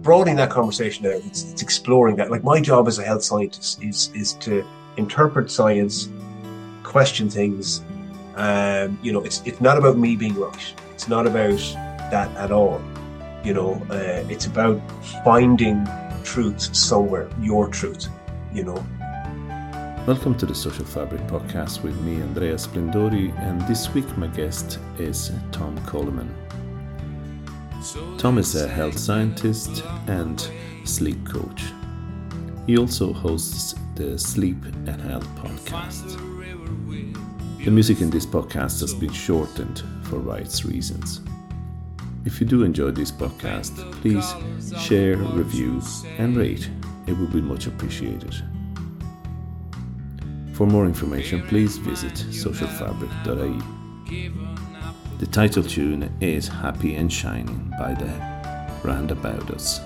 broadening that conversation out. It's exploring that. Like, my job as a health scientist is to interpret science, question things. It's not about me being right. It's not about that at all. It's about finding truth somewhere, your truth, Welcome to the Social Fabric Podcast with me, Andrea Splendori, and this week my guest is Tom Coleman. Tom is a health scientist and sleep coach. He also hosts the Sleep and Health podcast. The music in this podcast has been shortened for rights reasons. If you do enjoy this podcast, please share, review, and rate. It would be much appreciated. For more information, please visit socialfabric.ie. The title tune is Happy and Shining by the Roundabout Us.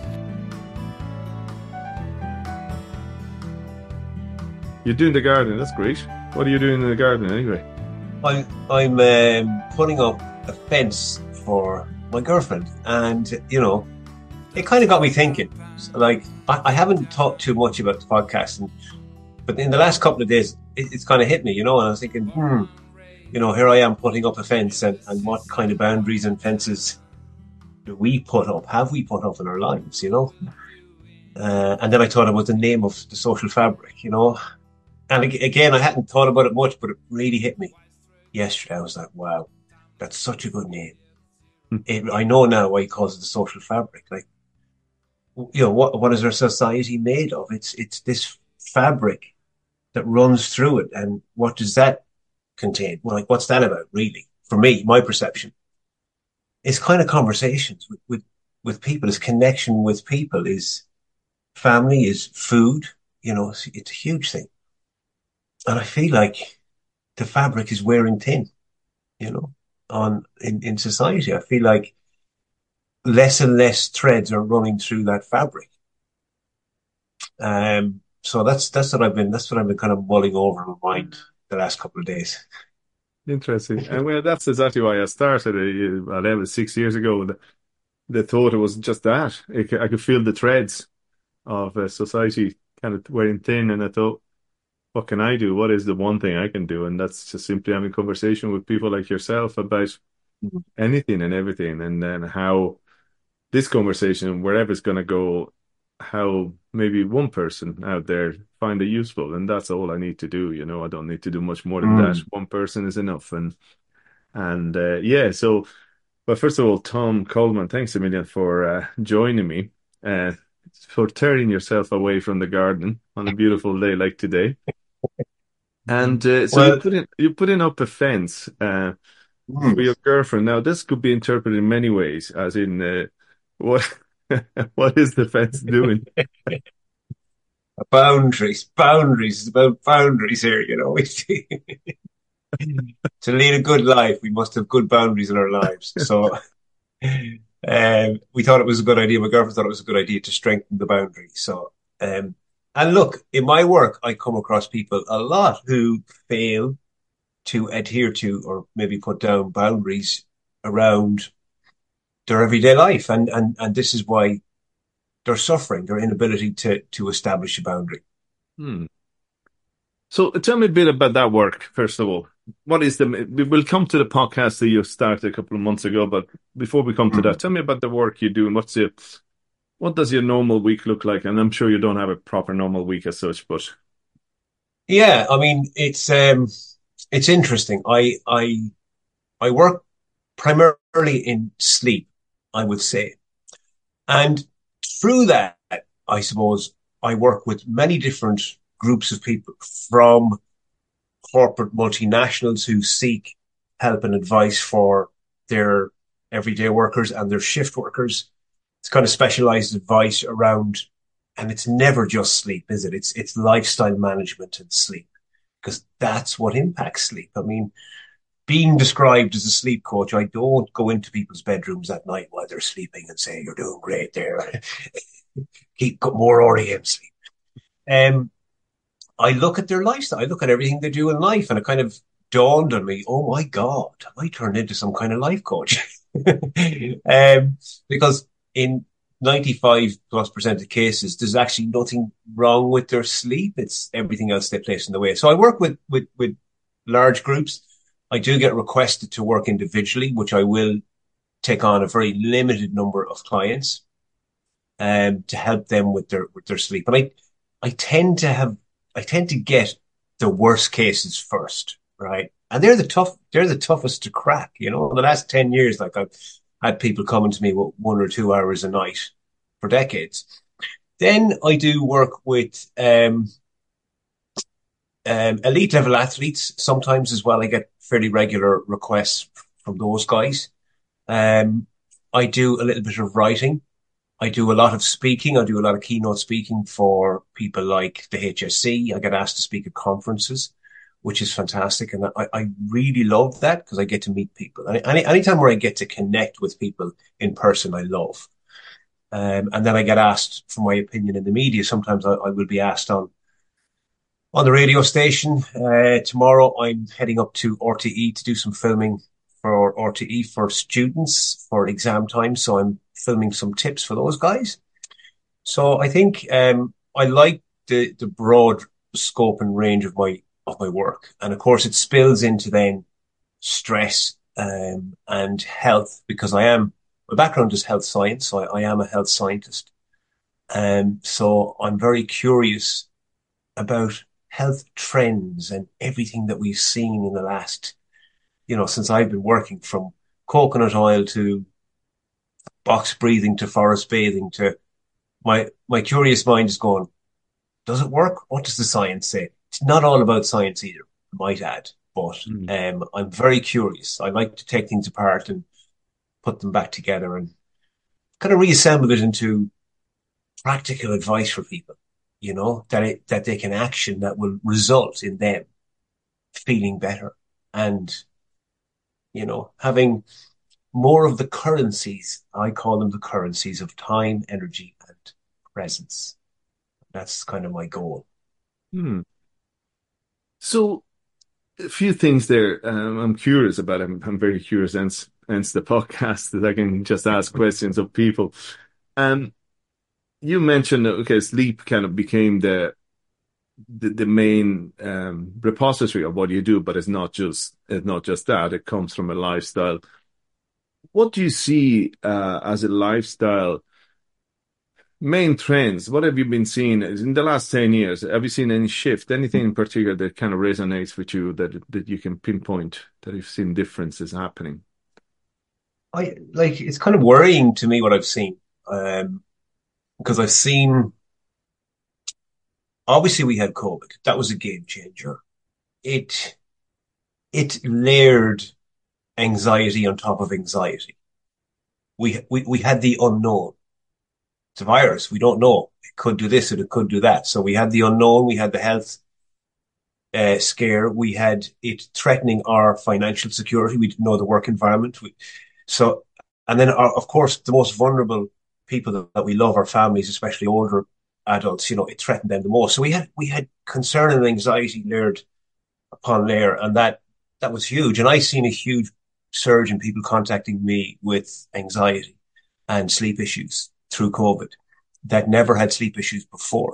You're doing the garden, that's great. What are you doing in the garden anyway? I'm putting up a fence for my girlfriend, and it kind of got me thinking. Like, I haven't talked too much about the podcast, but in the last couple of days, it's kind of hit me, and I was thinking, here I am putting up a fence, and what kind of boundaries and fences do we put up? Have we put up in our lives, And then I thought about the name of the Social Fabric, And again, I hadn't thought about it much, but it really hit me yesterday. I was like, wow, that's such a good name. I know now why he calls it the Social Fabric. Like, what is our society made of? It's this fabric that runs through it. And what does that contain? Well, like, what's that about, really? For me, my perception, it's kind of conversations with people. It's connection with people. Is family, is food. It's a huge thing. And I feel like the fabric is wearing thin, in society. I feel like less and less threads are running through that fabric. So that's what I've been kind of mulling over in my mind the last couple of days. Interesting. And well, that's exactly why I started. That was 6 years ago. The thought it was just that. I could feel the threads of society kind of wearing thin, and I thought, what can I do? What is the one thing I can do? And that's just simply having a conversation with people like yourself about anything and everything, and then how this conversation, wherever it's going to go, how maybe one person out there find it useful, and that's all I need to do. I don't need to do much more than that. One person is enough, and So, but first of all, Tom Coleman, thanks a million for joining me, for tearing yourself away from the garden on a beautiful day like today. And you're putting up a fence for your girlfriend. Now, this could be interpreted in many ways, as in what what is the fence doing? Boundaries. It's about boundaries here, To lead a good life, we must have good boundaries in our lives. So we thought it was a good idea. My girlfriend thought it was a good idea to strengthen the boundary. So, and look, in my work, I come across people a lot who fail to adhere to or maybe put down boundaries around their everyday life. And this is why they're suffering, their inability to establish a boundary. So tell me a bit about that work, first of all. We'll come to the podcast that you started a couple of months ago, but before we come to that, tell me about the work you do and what does your normal week look like? And I'm sure you don't have a proper normal week as such, but yeah, I mean, it's interesting. I work primarily in sleep, I would say. And through that, I suppose, I work with many different groups of people, from corporate multinationals who seek help and advice for their everyday workers and their shift workers. It's kind of specialized advice around, and it's never just sleep, is it? It's lifestyle management and sleep, because that's what impacts sleep. I mean, being described as a sleep coach, I don't go into people's bedrooms at night while they're sleeping and say, you're doing great there. Keep more REM sleep. I look at their lifestyle. I look at everything they do in life, and it kind of dawned on me, oh my God, I turned into some kind of life coach. Because in 95+% of cases, there's actually nothing wrong with their sleep. It's everything else they place in the way. So I work with large groups. I do get requested to work individually, which I will take on a very limited number of clients, to help them with their sleep. And I tend to get the worst cases first, right? And they're the toughest to crack, you know. In the last 10 years, like I've had people coming to me with 1 or 2 hours a night for decades. Then I do work with, elite level athletes sometimes as well. I get fairly regular requests from those guys. I do a little bit of writing. I do a lot of speaking. I do a lot of keynote speaking for people like the HSC. I get asked to speak at conferences, which is fantastic. And I really love that because I get to meet people. Anytime where I get to connect with people in person, I love. And then I get asked for my opinion in the media. Sometimes I will be asked on the radio station. Tomorrow I'm heading up to RTE to do some filming for RTE for students for exam time. So I'm filming some tips for those guys. So I think, I like the broad scope and range of my work. And of course it spills into then stress, and health, because my background is health science. So I am a health scientist. So I'm very curious about health trends and everything that we've seen in the last, since I've been working, from coconut oil to box breathing to forest bathing to my curious mind is going, does it work? What does the science say? It's not all about science either, I might add, but I'm very curious. I like to take things apart and put them back together and kind of reassemble it into practical advice for people, that they can action that will result in them feeling better and, having more of the currencies. I call them the currencies of time, energy, and presence. That's kind of my goal. So a few things there. I'm curious about. I'm very curious, hence the podcast, that I can just ask questions of people. You mentioned, okay, sleep kind of became the main repository of what you do, but it's not just that. It comes from a lifestyle. What do you see as a lifestyle main trends? What have you been seeing in the last 10 years? Have you seen any shift, anything in particular that kind of resonates with you that you can pinpoint, that you've seen differences happening? It's kind of worrying to me what I've seen, because I've seen, obviously we had COVID. That was a game changer. It layered anxiety on top of anxiety. We had the unknown. It's a virus. We don't know. It could do this and it could do that. So we had the unknown. We had the health scare. We had it threatening our financial security. We didn't know the work environment. And then of course, the most vulnerable people that we love, our families, especially older adults, it threatened them the most. So we had concern and anxiety layered upon layer, and that was huge. And I seen a huge surge in people contacting me with anxiety and sleep issues through COVID that never had sleep issues before.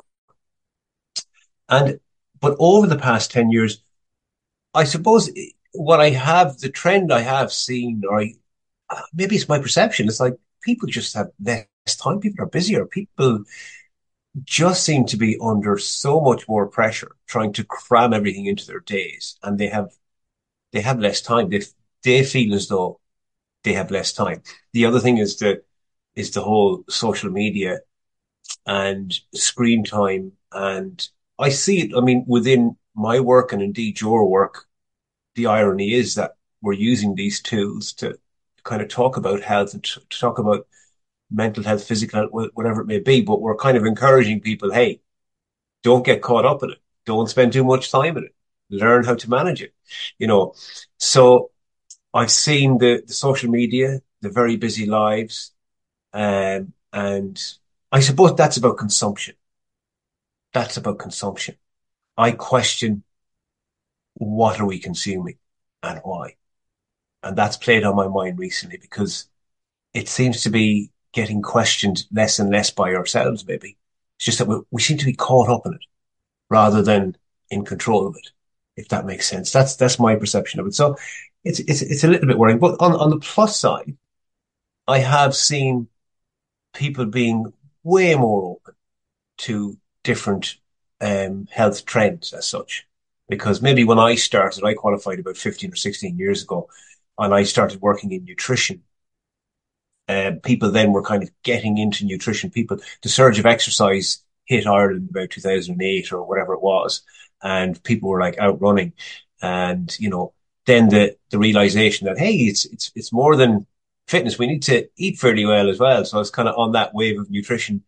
But over the past 10 years, I suppose the trend I have seen, or maybe it's my perception, it's like people just have less time. People are busier. People just seem to be under so much more pressure trying to cram everything into their days, and they have less time. They feel as though they have less time. The other thing is the whole social media and screen time. And I see it, within my work and indeed your work, the irony is that we're using these tools to kind of talk about health and to talk about mental health, physical health, whatever it may be. But we're kind of encouraging people, hey, don't get caught up in it. Don't spend too much time in it. Learn how to manage it, So I've seen the social media, the very busy lives, and I suppose that's about consumption. That's about consumption. I question, what are we consuming and why? And that's played on my mind recently, because it seems to be getting questioned less and less by ourselves, maybe. It's just that we seem to be caught up in it rather than in control of it, if that makes sense. That's my perception of it. So it's a little bit worrying. But on the plus side, I have seen people being way more open to different health trends as such. Because maybe when I started, I qualified about 15 or 16 years ago, and I started working in nutrition. People then were kind of getting into nutrition. The surge of exercise hit Ireland about 2008 or whatever it was, and people were like out running. And, then the realization that, hey, it's more than fitness. We need to eat fairly well as well. So I was kind of on that wave of nutrition.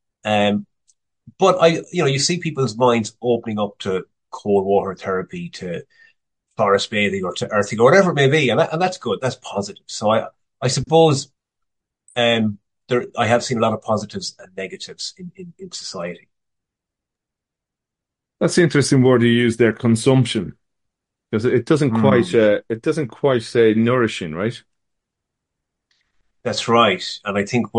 But you see people's minds opening up to cold water therapy, to forest bathing, or to earthing, or whatever it may be. And that's good. That's positive. So I suppose, I have seen a lot of positives and negatives in society. That's the interesting word you use there, consumption, because it doesn't quite say nourishing, right? That's right. And I think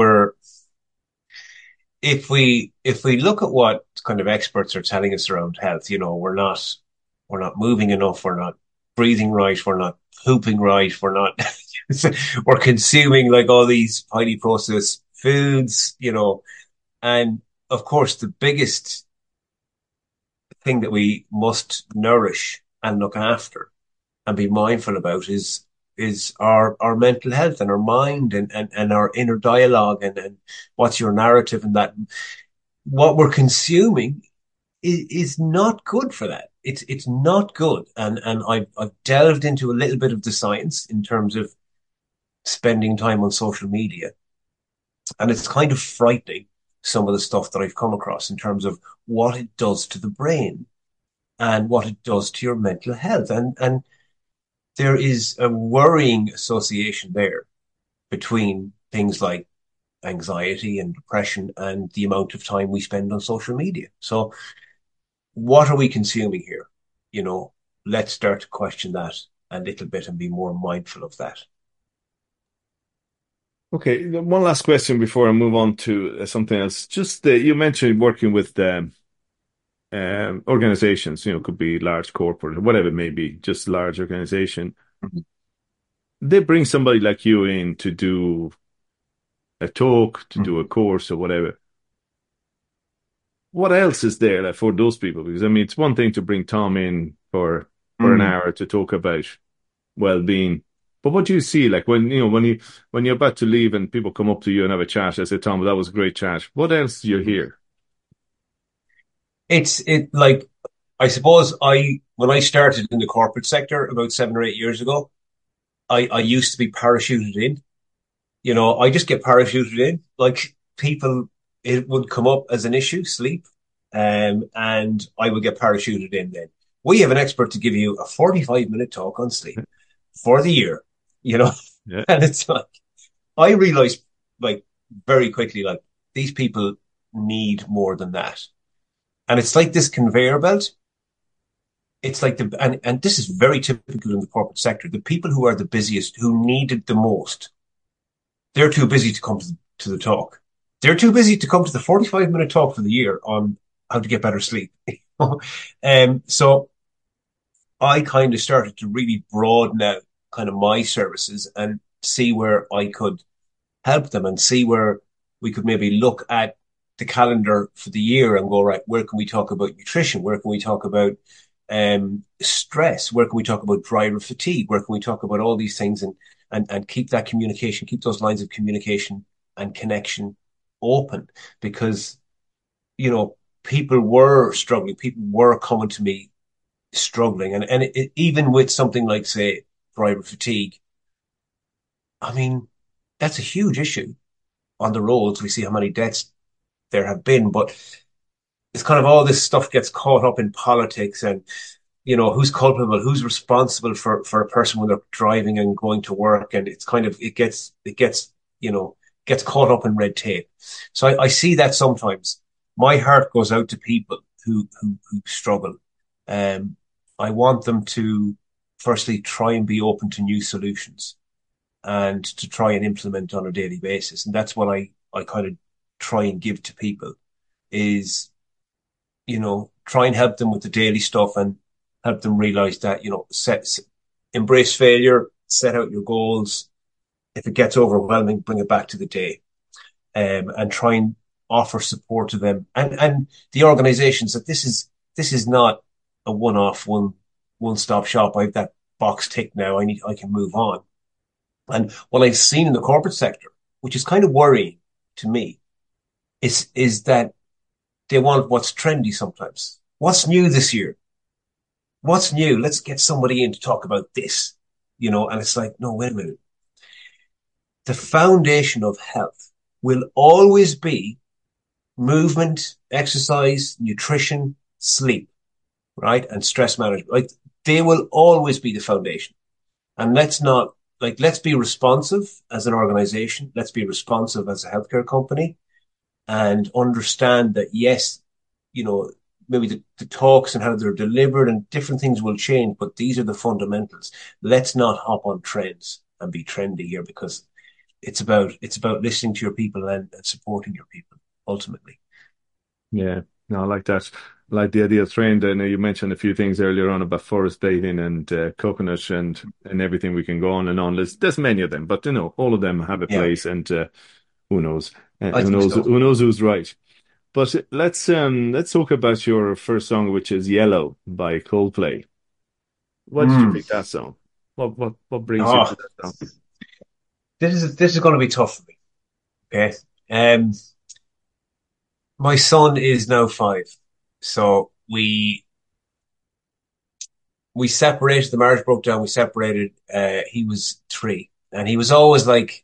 if we look at what kind of experts are telling us around health, we're not moving enough, we're not breathing right, we're not pooping right, we're consuming like all these highly processed foods, and of course the biggest thing that we must nourish and look after and be mindful about is our mental health and our mind and our inner dialogue and what's your narrative, and that what we're consuming is not good for that. It's not good. And I've delved into a little bit of the science in terms of spending time on social media. And it's kind of frightening, some of the stuff that I've come across in terms of what it does to the brain and what it does to your mental health. And there is a worrying association there between things like anxiety and depression and the amount of time we spend on social media. So what are we consuming here? Let's start to question that a little bit and be more mindful of that. Okay, one last question before I move on to something else. Just you mentioned working with organizations, could be large corporate, whatever it may be, just large organization. Mm-hmm. They bring somebody like you in to do a talk, to do a course or whatever. What else is there like, for those people? Because it's one thing to bring Tom in for an hour to talk about well-being. But what do you see, like when you're about to leave and people come up to you and have a chat? I say, Tom, that was a great chat. What else do you hear? I suppose when I started in the corporate sector about 7 or 8 years ago, I used to be parachuted in. I just get parachuted in. Like people, it would come up as an issue, sleep, and I would get parachuted in then. We have an expert to give you a 45-minute talk on sleep for the year. Yeah. And it's like, I realized like very quickly, like these people need more than that. And it's like this conveyor belt. It's like and this is very typical in the corporate sector. The people who are the busiest, who need it the most, they're too busy to come to the talk. They're too busy to come to the 45-minute talk for the year on how to get better sleep. So I kind of started to really broaden out kind of my services and see where I could help them and see where we could maybe look at the calendar for the year and go, right, where can we talk about nutrition? Where can we talk about stress? Where can we talk about driver fatigue? Where can we talk about all these things and keep that communication, keep those lines of communication and connection open? Because, people were struggling. People were coming to me struggling. And even with something like, say, driver fatigue, that's a huge issue on the roads. We see how many deaths there have been, but it's kind of all this stuff gets caught up in politics and, who's culpable, who's responsible for a person when they're driving and going to work. And it's kind of, it gets caught up in red tape. So I see that sometimes. My heart goes out to people who struggle. I want them to firstly try and be open to new solutions and to try and implement on a daily basis. And that's what I I kind of try and give to people is, try and help them with the daily stuff and help them realize that, embrace failure, set out your goals. If it gets overwhelming, bring it back to the day, and try and offer support to them and the organizations that this is not a one-off, one-stop shop. I have that box ticked now. I can move on. And what I've seen in the corporate sector, which is kind of worrying to me, is that they want what's trendy sometimes. What's new this year? What's new? Let's get somebody in to talk about this, and it's like, no, wait a minute. The foundation of health will always be movement, exercise, nutrition, sleep, right? And stress management. Like, they will always be the foundation. And let's be responsive as an organization. Let's be responsive as a healthcare company and understand that, yes, maybe the talks and how they're delivered and different things will change, but these are the fundamentals. Let's not hop on trends and be trendy here, because it's about listening to your people and supporting your people ultimately. Yeah, no, I like that. I like the idea of trend. I know you mentioned a few things earlier on about forest bathing and coconut and everything. We can go on and on. There's many of them, but all of them have a place, and who knows? Who knows? So. Who knows who's right? But let's talk about your first song, which is "Yellow" by Coldplay. Why did you pick that song? What brings you to that song? This is going to be tough for me. Okay. My son is now 5, so we separated. The marriage broke down. We separated. He was 3, and he was always like,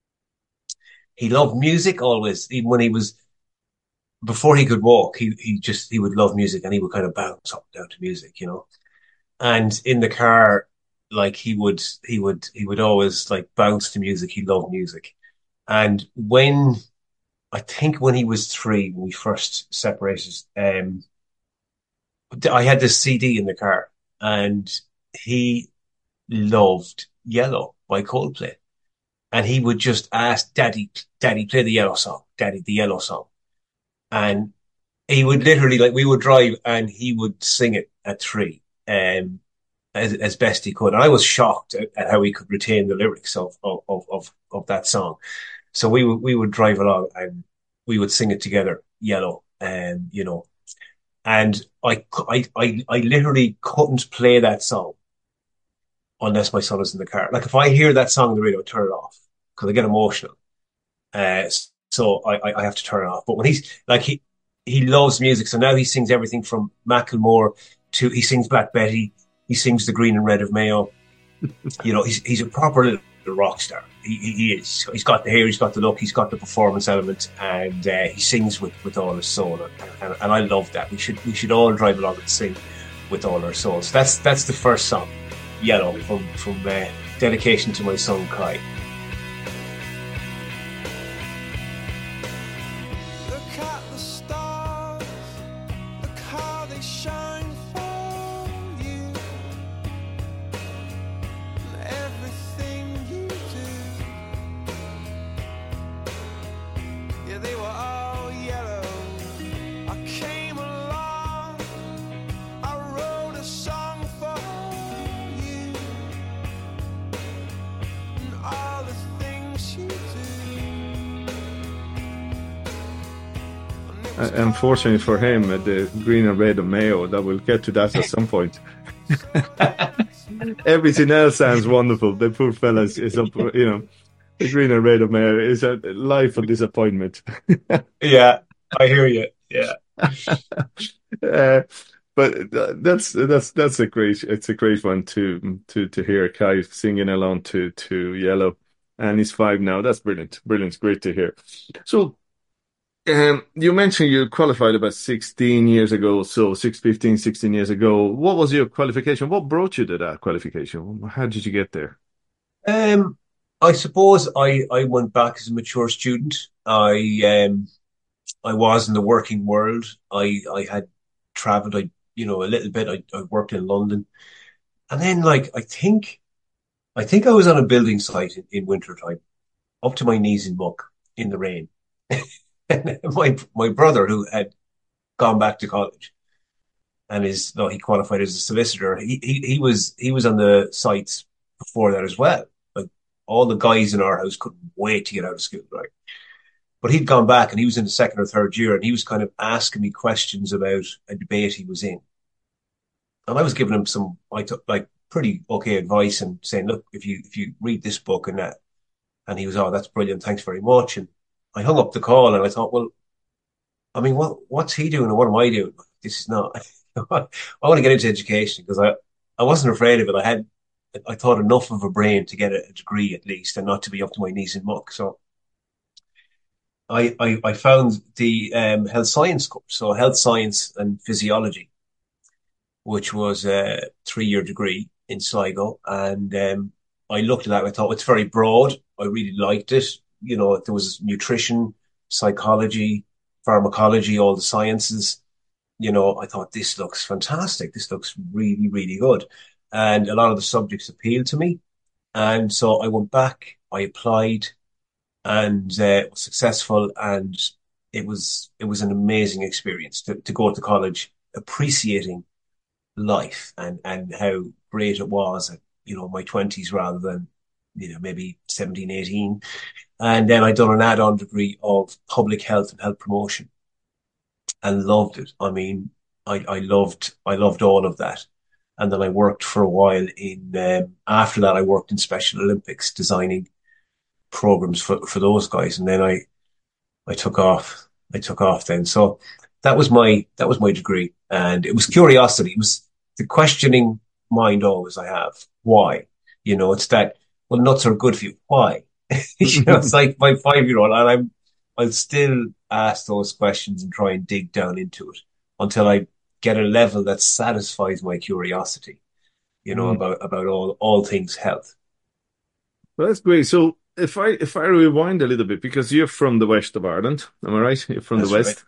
he loved music always. Even when before he could walk, he would love music, and he would kind of bounce up and down to music, And in the car, like he would always like bounce to music. He loved music, and I think when he was 3, when we first separated, I had this CD in the car, and he loved Yellow by Coldplay. And he would just ask, Daddy, play the Yellow song, Daddy, the Yellow song. And he would literally, like, we would drive and he would sing it at 3, as best he could. And I was shocked at how he could retain the lyrics of that song. So we would drive along and we would sing it together, Yellow, and I literally couldn't play that song unless my son is in the car. Like, if I hear that song on the radio, I turn it off because I get emotional. So I have to turn it off. But when he loves music, so now he sings everything from Macklemore to, he sings Black Betty, he sings The Green and Red of Mayo. He's a proper little rock star. He is. He's got the hair, he's got the look, he's got the performance element, and he sings with all his soul, and I love that. We should all drive along and sing with all our souls. That's the first song, Yellow, from dedication to my son Kai. Look at the stars, look how they shine for you. Everything you do, yeah, they were all yellow. I came along, I wrote a song for you, and all the things you do. Unfortunately for him, the Green and Red of Mayo, that we'll get to that at some point. Everything else sounds wonderful. The poor fella is up, the Green and Red of Mayo is a life of disappointment. Yeah, I hear you. Yeah. But that's a great one to hear Kai singing along to Yellow, and he's 5 now. That's brilliant, great to hear. So. You mentioned you qualified about 16 years ago, so 16 years ago. What was your qualification? What brought you to that qualification? How did you get there? I suppose I went back as a mature student. I was in the working world. I had traveled, a little bit. I worked in London, and then I think I was on a building site in winter time, up to my knees in muck in the rain. And my brother, who had gone back to college and he qualified as a solicitor. He was on the sites before that as well. Like all the guys in our house couldn't wait to get out of school, right? But he'd gone back and he was in the second or third year and he was kind of asking me questions about a debate he was in. And I was giving him some, I took like pretty okay advice and saying, look, if you read this book and that, and he was, oh, that's brilliant. Thanks very much. And I hung up the call and I thought, well, I mean, what's he doing and what am I doing? This is not, I want to get into education because I wasn't afraid of it. I thought enough of a brain to get a degree at least and not to be up to my knees in muck. So I found the health science course, so health science and physiology, which was a 3-year degree in Sligo. And I looked at that and I thought it's very broad. I really liked it. You know, there was nutrition, psychology, pharmacology, all the sciences. You know, I thought this looks fantastic. This looks really, really good. And a lot of the subjects appealed to me. And so I went back, I applied and was successful. And it was an amazing experience to go to college, appreciating life and how great it was at, you know, my 20s rather than, you know, maybe 17, 18. And then I'd done an add-on degree of public health and health promotion and loved it. I mean, I loved all of that. And then I worked for a while after that, I worked in Special Olympics designing programs for those guys. And then I took off. I took off then. So that was my degree. And it was curiosity. It was the questioning mind always I have. Why? You know, it's that, well, nuts are good for you. Why? You know, it's like my 5-year-old and I'll still ask those questions and try and dig down into it until I get a level that satisfies my curiosity, you know, Mm. about all things health. Well, that's great. So if I rewind a little bit, because you're from the west of Ireland, am I right? You're from the That's right. west.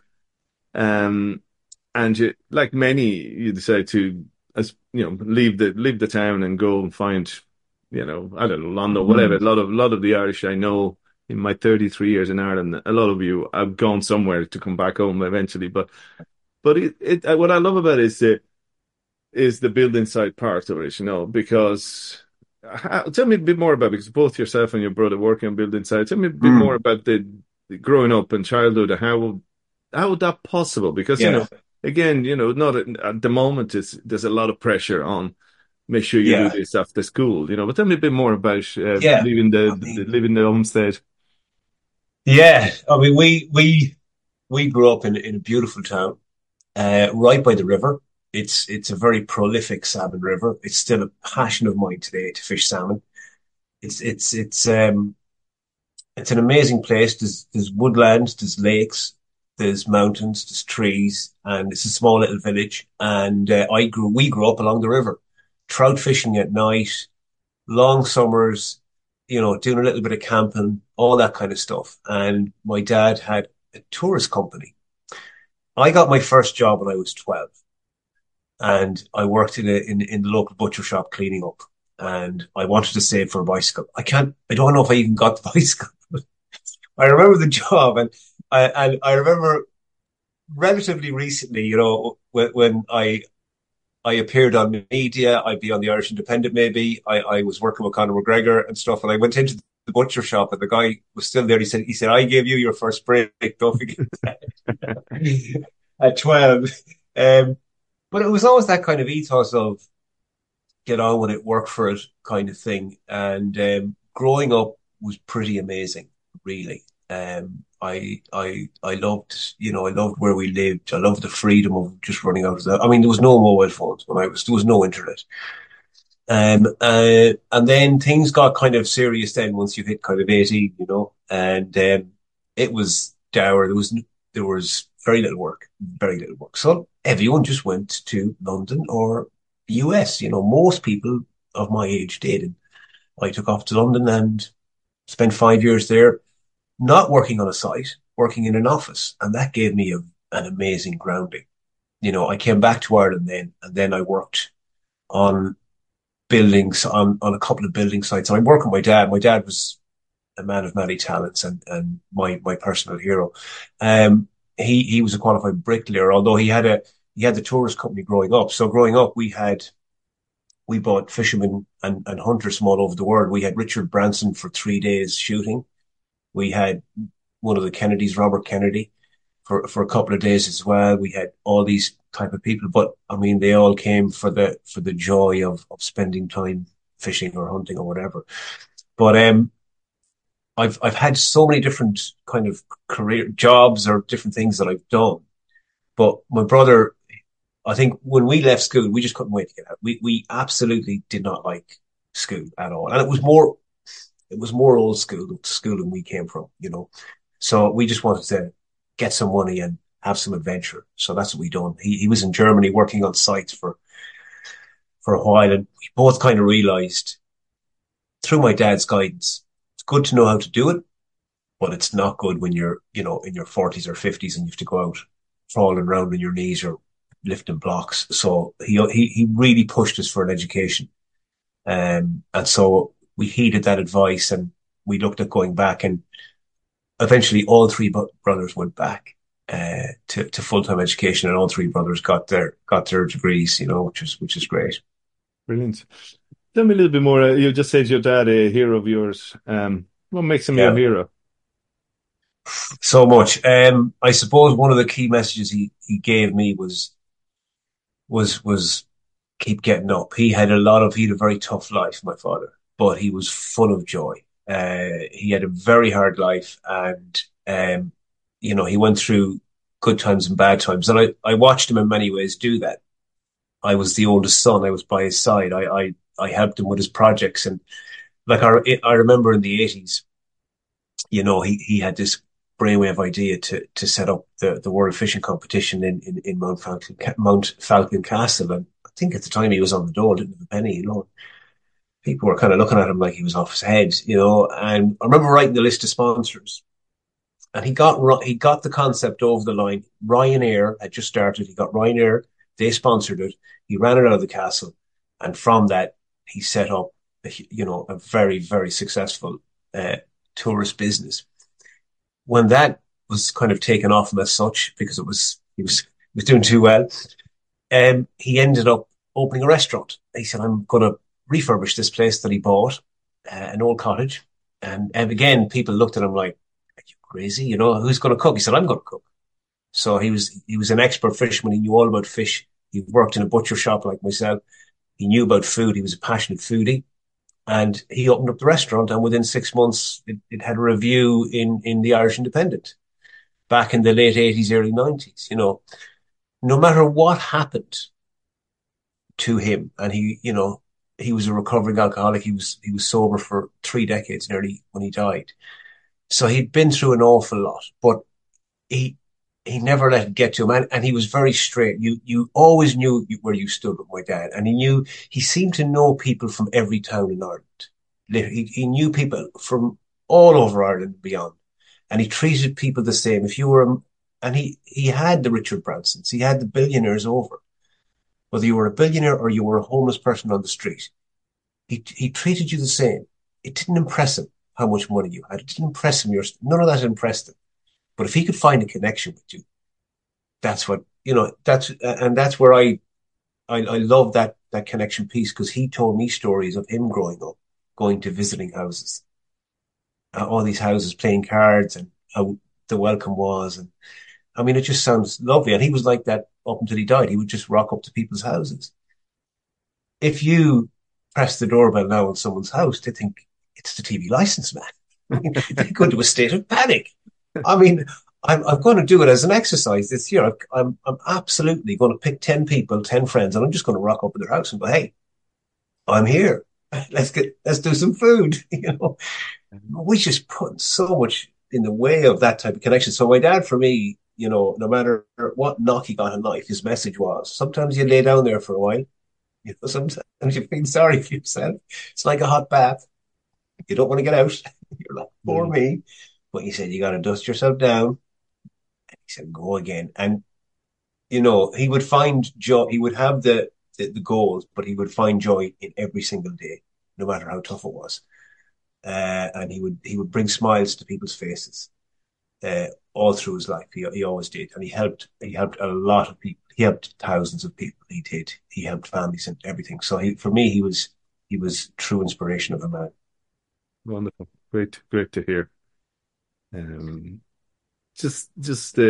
Um, and you, like many, you decide to, as you know, leave the town and go and find, you know, I don't know, London, whatever. Mm. A lot of the Irish I know in my 33 years in Ireland, a lot of you have gone somewhere to come back home eventually. But what I love about it is the building site part of it, you know, because tell me a bit more about, because both yourself and your brother working on building sites. Tell me a bit more Mm. about the growing up and childhood and how was that possible? Because, you Yeah. know, again, you know, not at the moment, there's a lot of pressure on make sure you do Yeah. this after school, you know. But tell me a bit more about Yeah. leaving I mean, leaving the homestead. yeah. I mean, we grew up in a beautiful town, right by the river. It's a very prolific salmon river. It's still a passion of mine today to fish salmon. It's it's it's um it's an amazing place. There's woodlands, there's lakes, there's mountains, there's trees, and it's a small little village. And we grew up along the river, trout fishing at night, long summers, you know, doing a little bit of camping, all that kind of stuff. And my dad had a tourist company. I got my first job when I was 12 and I worked in the local butcher shop cleaning up and I wanted to save for a bicycle. I don't know if I even got the bicycle. I remember the job and I remember relatively recently, you know, when I appeared on media. I'd be on the Irish Independent maybe. I was working with Conor McGregor and stuff, and I went into the butcher shop, and the guy was still there. He said, I gave you your first break. Don't forget that. At 12. Um, but it was always that kind of ethos of get on with it, work for it kind of thing. And growing up was pretty amazing, really. I loved, you know, I loved where we lived. I loved the freedom of just running out of the, I mean, there was no mobile phones there was no internet. And then things got kind of serious then once you hit kind of 18, you know, and, it was dour. There was very little work. So everyone just went to London or US, you know, most people of my age did. And I took off to London and spent 5 years there not working on a site, working in an office. And that gave me an amazing grounding. You know, I came back to Ireland then, and then I worked on buildings, on a couple of building sites. And I worked with my dad. My dad was a man of many talents and my personal hero. He was a qualified bricklayer, although he had the tourist company growing up. So growing up, we bought fishermen and hunters from all over the world. We had Richard Branson for 3 days shooting. We had one of the Kennedys, Robert Kennedy, for a couple of days as well. We had all these type of people, but I mean, they all came for the joy of spending time fishing or hunting or whatever. But I've had so many different kind of career jobs or different things that I've done. But my brother, I think when we left school, we just couldn't wait to get out. We absolutely did not like school at all, and it was more old school than we came from, you know. So we just wanted to get some money and have some adventure. So that's what we done. He was in Germany working on sites for a while, and we both kind of realized through my dad's guidance, it's good to know how to do it, but it's not good when you're, you know, in your 40s or 50s and you have to go out crawling around on your knees or lifting blocks. So he really pushed us for an education. And so we heeded that advice and we looked at going back, and eventually all three brothers went back to full-time education, and all three brothers got their degrees, you know, which is great. Brilliant. Tell me a little bit more. You just said your dad a hero of yours. What makes him your hero? So much. I suppose one of the key messages he gave me was keep getting up. He had a very tough life, my father, but he was full of joy. He had a very hard life, and you know, he went through good times and bad times, and I watched him in many ways do that. I was the oldest son. I was by his side. I helped him with his projects, and like I remember in the 80s, you know, he had this brainwave idea to set up the World Fishing Competition in Mount Falcon Castle, and I think at the time he was on the dole, didn't have a penny, you know. People were kind of looking at him like he was off his head, you know. And I remember writing the list of sponsors, and he got the concept over the line. Ryanair had just started. He got Ryanair. They sponsored it. He ran it out of the castle, and from that, he set up, you know, a very, very successful tourist business. When that was kind of taken off him as such, because he was doing too well, he ended up opening a restaurant. He said, "I'm going to refurbish this place that he bought, an old cottage." And again, people looked at him like, "Are you crazy? You know, who's going to cook?" He said, "I'm going to cook." So he was an expert fisherman. He knew all about fish. He worked in a butcher shop like myself. He knew about food. He was a passionate foodie. And he opened up the restaurant, and within 6 months, it had a review in the Irish Independent back in the late 80s, early 90s. You know, no matter what happened to him, and he was a recovering alcoholic. He was sober for 3 decades nearly when he died. So he'd been through an awful lot, but he never let it get to him, and he was very straight. You always knew where you stood with my dad, and he seemed to know people from every town in Ireland. He knew people from all over Ireland and beyond, and he treated people the same. If you were, and he had the Richard Bransons, he had the billionaires over, whether you were a billionaire or you were a homeless person on the street. He treated you the same. It didn't impress him how much money you had. It didn't impress him. None of that impressed him. But if he could find a connection with you, that's what, you know, that's where I love that connection piece, because he told me stories of him growing up, going to visiting houses, all these houses, playing cards, and how the welcome was. And I mean, it just sounds lovely. And he was like that up until he died. He would just rock up to people's houses. If you press the doorbell now in someone's house, they think it's the TV license man. I mean, they go into a state of panic. I mean, I'm going to do it as an exercise this year. I'm absolutely going to pick 10 people, 10 friends, and I'm just going to rock up at their house and go, "Hey, I'm here. Let's do some food." You know, we just put so much in the way of that type of connection. So my dad, for me, you know, no matter what knock he got in life, his message was, sometimes you lay down there for a while. You know, sometimes you feel sorry for yourself. It's like a hot bath. You don't want to get out. You're like, poor me. But he said, you got to dust yourself down. And he said, go again. And, you know, he would find joy. He would have the goals, but he would find joy in every single day, no matter how tough it was. and he would bring smiles to people's faces all through his life. He always did, and he helped a lot of people. He helped thousands of people. He did. He helped families and everything. So for me, he was true inspiration of a man. Wonderful. Great to hear. Um, just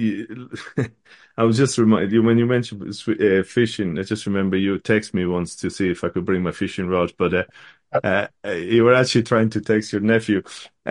I was just reminded you when you mentioned fishing. I just remember you text me once to see if I could bring my fishing rod, but you were actually trying to text your nephew.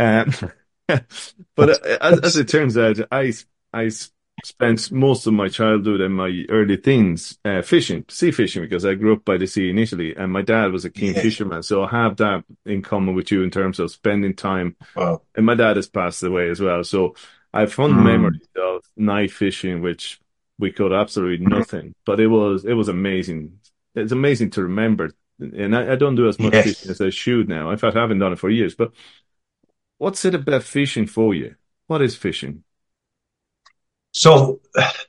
But as it turns out, I spent most of my childhood and my early teens fishing, sea fishing, because I grew up by the sea initially, and my dad was a keen Yeah. fisherman. So I have that in common with you in terms of spending time. Wow. And my dad has passed away as well. So I have fond memories of night fishing, which we caught absolutely nothing, but it was amazing. It's amazing to remember. And I don't do as much Yes. fishing as I should now. In fact, I haven't done it for years. But what's it about fishing for you? What is fishing? So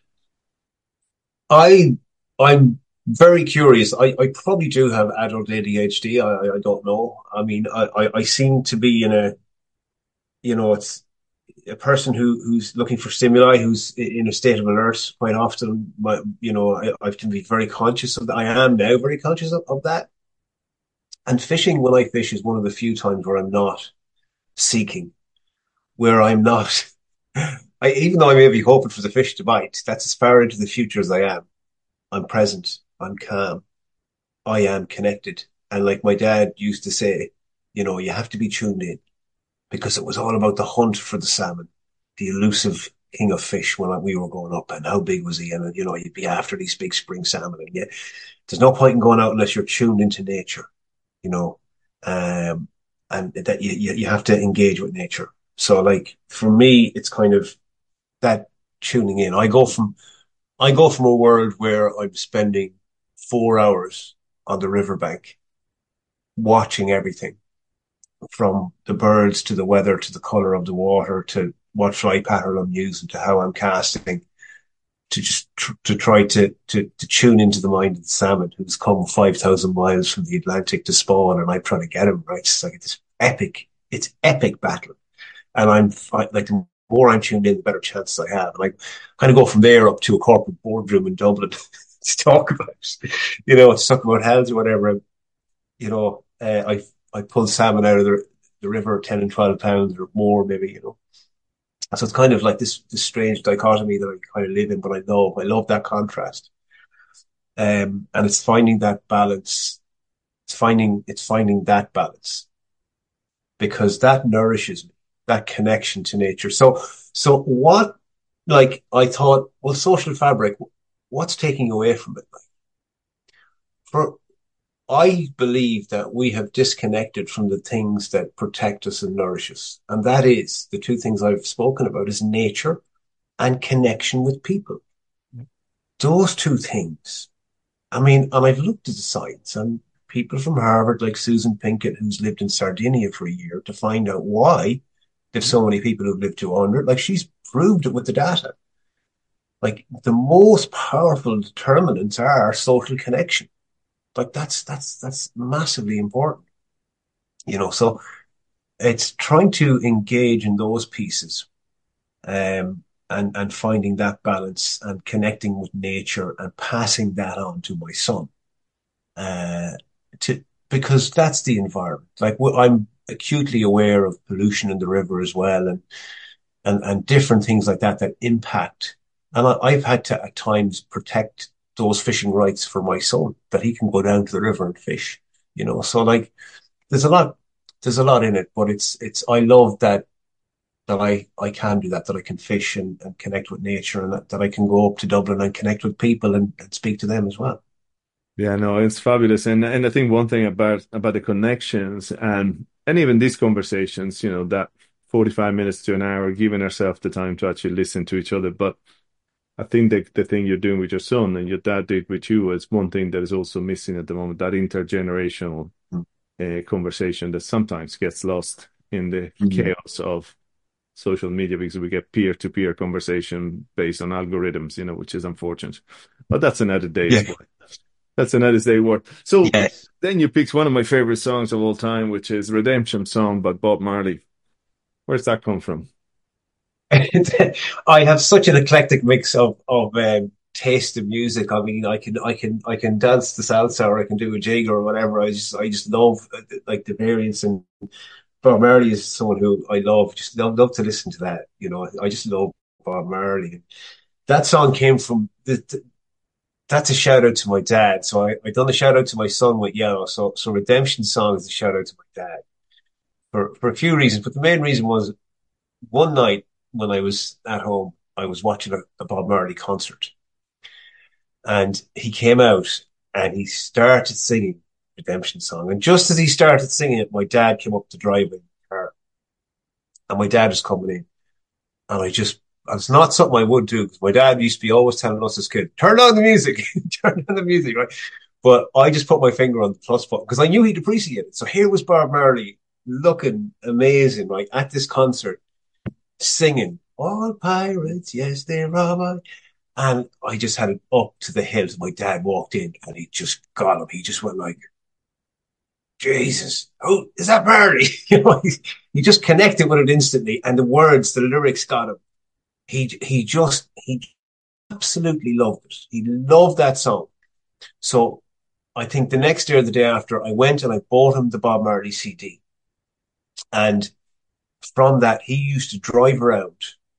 I'm very curious. I probably do have adult ADHD. I don't know. I mean, I seem to be in a, it's a person who's looking for stimuli, who's in a state of alert quite often. I can be very conscious of that. I am now very conscious of that. And fishing, when I fish, is one of the few times where I'm not seeking, where I'm not, even though I may be hoping for the fish to bite, that's as far into the future as I am. I'm present. I'm calm. I am connected. And like my dad used to say, you have to be tuned in, because it was all about the hunt for the salmon, the elusive king of fish when we were growing up, and how big was he? And, you'd be after these big spring salmon. And yet there's no point in going out unless you're tuned into nature, you know, um, and that you have to engage with nature. So like for me, it's kind of that tuning in. I go from a world where I'm spending 4 hours on the riverbank watching everything, from the birds to the weather to the color of the water to what fly pattern I'm using to how I'm casting, to just to try to tune into the mind of the salmon who's come 5,000 miles from the Atlantic to spawn, and I'm trying to get him right. It's like it's epic battle, and like the more I'm tuned in, the better chances I have. And I kind of go from there up to a corporate boardroom in Dublin to talk about, to talk about health or whatever. I pull salmon out of the river 10 and 12 pounds or more, maybe. So it's kind of like this strange dichotomy that I kind of live in, but I love that contrast. And it's finding that balance. It's finding that balance, because that nourishes me, that connection to nature. So what, like, I thought, well, social fabric, what's taking away from it? I believe that we have disconnected from the things that protect us and nourish us. And that is the two things I've spoken about, is nature and connection with people. Those two things. I mean, and I've looked at the science, and people from Harvard, like Susan Pinkett, who's lived in Sardinia for a year, to find out why there's so many people who've lived to 100. Like, she's proved it with the data. Like, the most powerful determinants are social connection. Like, that's massively important, so it's trying to engage in those pieces, and finding that balance and connecting with nature and passing that on to my son, because that's the environment. Like, I'm acutely aware of pollution in the river as well, and different things like that impact. And I've had to at times protect those fishing rights for my son, that he can go down to the river and fish, So like, there's a lot in it, but I love that I can do that I can fish and connect with nature, and that I can go up to Dublin and connect with people and speak to them as well. Yeah, no, it's fabulous. And I think one thing about the connections and even these conversations, that 45 minutes to an hour, giving ourselves the time to actually listen to each other. But I think that the thing you're doing with your son and your dad did with you is one thing that is also missing at the moment, that intergenerational conversation that sometimes gets lost in the chaos of social media, because we get peer-to-peer conversation based on algorithms, which is unfortunate. But that's another day. Yeah. That's an Odyssey Day word. So Yes. then you picked one of my favorite songs of all time, which is Redemption Song by Bob Marley. Where's that come from? I have such an eclectic mix of taste in music. I mean, I can dance the salsa, or I can do a jig or whatever. I just love like the variance. And Bob Marley is someone who I love. Just love to listen to that. You know, I just love Bob Marley. That song came from that's a shout out to my dad. So I done a shout out to my son with Yellow. So Redemption Song is a shout out to my dad for a few reasons. But the main reason was one night when I was at home, I was watching a Bob Marley concert, and he came out and he started singing Redemption Song. And just as he started singing it, my dad came up the driveway in the car, and my dad was coming in, and it's not something I would do, because my dad used to be always telling us as kids, turn on the music, turn on the music, right? But I just put my finger on the plus button because I knew he'd appreciate it. So here was Bob Marley looking amazing, right, at this concert, singing all pirates, yes, they're all. And I just had it up to the hills. My dad walked in and he just got him. He just went like, Jesus, oh, is that Marley? You know, he just connected with it instantly. And the words, the lyrics got him. He absolutely loved it. He loved that song. So I think the next day or the day after, I went and I bought him the Bob Marley CD. And from that, he used to drive around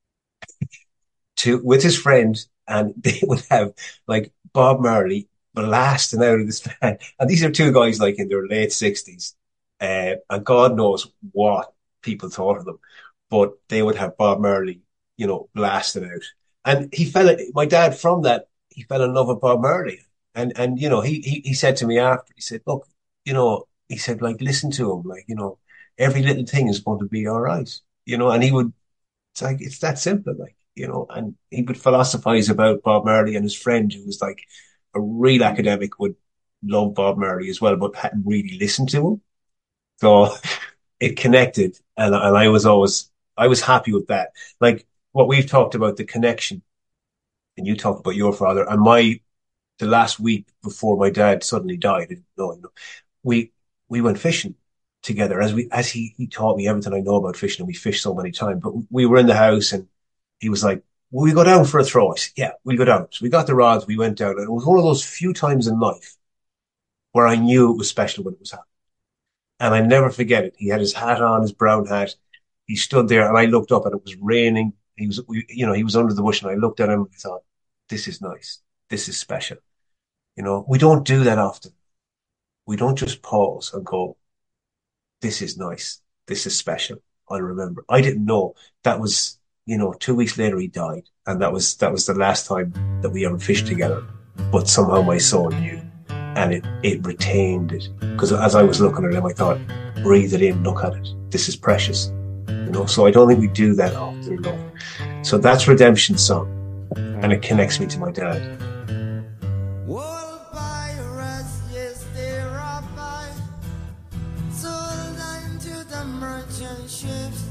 with his friend, and they would have like Bob Marley blasting out of this van. And these are two guys like in their late 60s. And God knows what people thought of them. But they would have Bob Marley, you know, blasting out. And my dad from that, he fell in love with Bob Marley. And you know, he said to me after, he said, look, you know, he said, like, listen to him, like, you know, every little thing is going to be all right, you know. And it's like, it's that simple, like, you know. And he would philosophize about Bob Marley, and his friend, who was like a real academic, would love Bob Marley as well, but hadn't really listened to him. So it connected, and I was happy with that. Like what we've talked about, the connection, and you talked about your father, and the last week before my dad suddenly died, I didn't know, you know, we went fishing together, as he taught me everything I know about fishing, and we fished so many times. But we were in the house, and he was like, will we go down for a throw? I said, yeah, we'll go down. So we got the rods, we went down, and it was one of those few times in life where I knew it was special when it was happening. And I never forget it. He had his hat on, his brown hat. He stood there, and I looked up, and it was raining. He was under the bush, and I looked at him and I thought, this is nice. This is special. You know, we don't do that often. We don't just pause and go, this is nice. This is special. I'll remember. I didn't know that was, you know, 2 weeks later he died. And that was the last time that we ever fished together. But somehow my soul knew, and it retained it. Because as I was looking at him, I thought, breathe it in, look at it. This is precious. You know, so I don't think we do that often enough. So that's Redemption Song. And it connects me to my dad. All pirates, yes, they rob by, sold unto the merchant ships.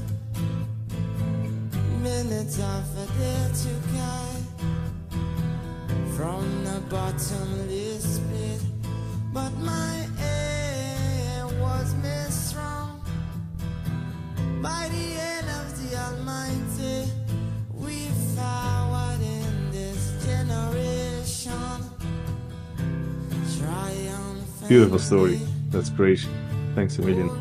Minutes after they took I from the bottomless pit, but my aim was made strong by the hand of the Almighty. We forward in this generation. Beautiful story. That's great. Thanks a million.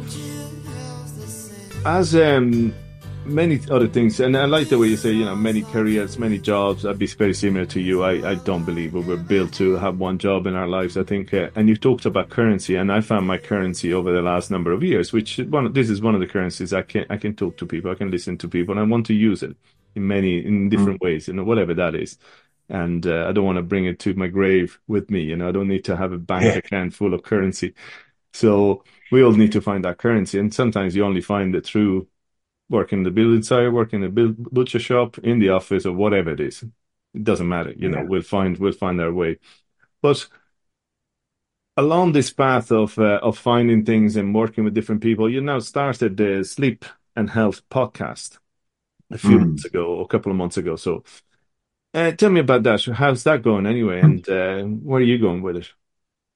As many other things, and I like the way you say, you know, many careers, many jobs. I'd be very similar to you. I don't believe we're built to have one job in our lives. I think, and you talked about currency, and I found my currency over the last number of years, this is one of the currencies. I can talk to people, I can listen to people, and I want to use it in different ways, you know, whatever that is. And I don't want to bring it to my grave with me. You know, I don't need to have a bank account full of currency. So we all need to find that currency. And sometimes you only find it through working in the building site, working in the butcher shop, in the office, or whatever it is. It doesn't matter. You know, we'll find our way. But along this path of finding things and working with different people, you now started the Sleep and Health podcast a few months ago, or a couple of months ago. So tell me about that. How's that going anyway? And where are you going with it?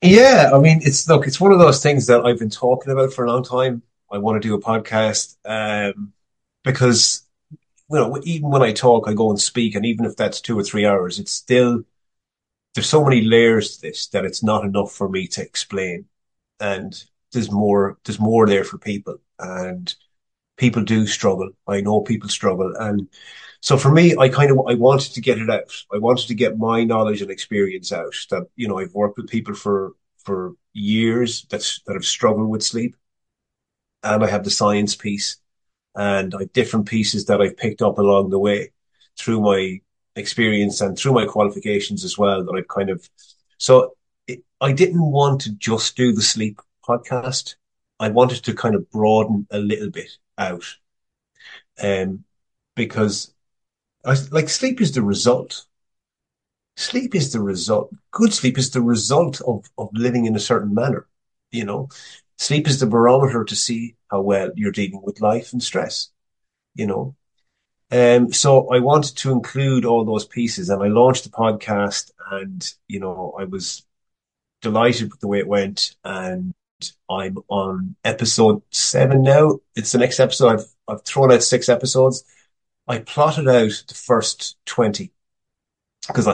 Yeah, I mean, it's one of those things that I've been talking about for a long time. I want to do a podcast, because, even when I talk, I go and speak, and even if that's 2 or 3 hours, it's still, there's so many layers to this that it's not enough for me to explain. And there's more there for people, and people do struggle. I know people struggle. And so for me, I wanted to get it out. I wanted to get my knowledge and experience out that, I've worked with people for years that have struggled with sleep, and I have the science piece, and I have different pieces that I've picked up along the way through my experience and through my qualifications as well that I've kind of, so I didn't want to just do the sleep podcast. I wanted to kind of broaden a little bit out, um, because like sleep is the result. Sleep is the result. Good sleep is the result of living in a certain manner. You know, sleep is the barometer to see how well you're dealing with life and stress, you know. So I wanted to include all those pieces, and I launched the podcast, and, I was delighted with the way it went, and I'm on episode 7 now. It's the next episode. I've thrown out 6 episodes. I plotted out the first 20 because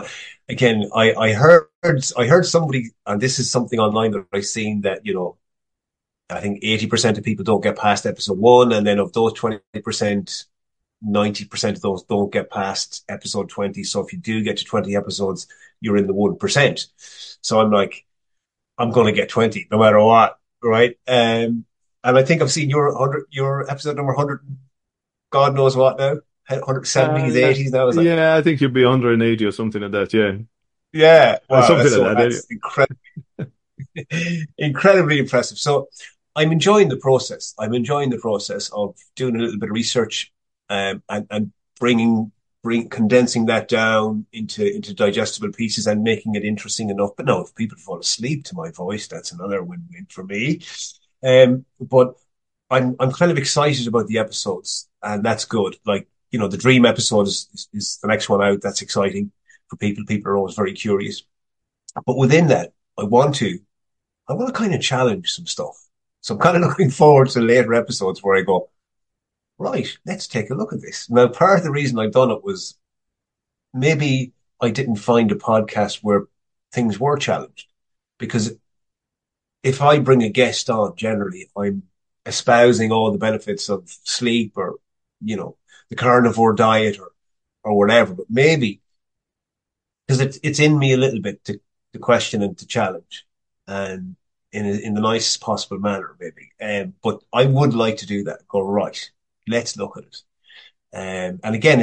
I heard somebody, and this is something online that I've seen, that, I think 80% of people don't get past episode 1. And then of those 20%, 90% of those don't get past episode 20. So if you do get to 20 episodes, you're in the 1%. So I'm like, I'm going to get 20 no matter what. Right. And I think I've seen your episode number 100, God knows what now, 170s, Yeah, 80s now. I was like, yeah, I think you'd be under an 80 or something like that. Yeah, yeah, wow, something like that. that's incredibly impressive. So I'm enjoying the process. I'm enjoying the process of doing a little bit of research, and condensing that down into digestible pieces and making it interesting enough. But no, if people fall asleep to my voice, that's another win-win for me. But I'm kind of excited about the episodes, and that's good. Like, the dream episode is the next one out. That's exciting for people. People are always very curious. But within that, I want to kind of challenge some stuff. So I'm kind of looking forward to later episodes where I go, right, let's take a look at this. Now, part of the reason I've done it was maybe I didn't find a podcast where things were challenged, because if I bring a guest on, generally, if I'm espousing all the benefits of sleep, or, the carnivore diet, or whatever, but maybe because it's in me a little bit to question and to challenge, and in the nicest possible manner, maybe. But I would like to do that. Go, right, let's look at it. And again,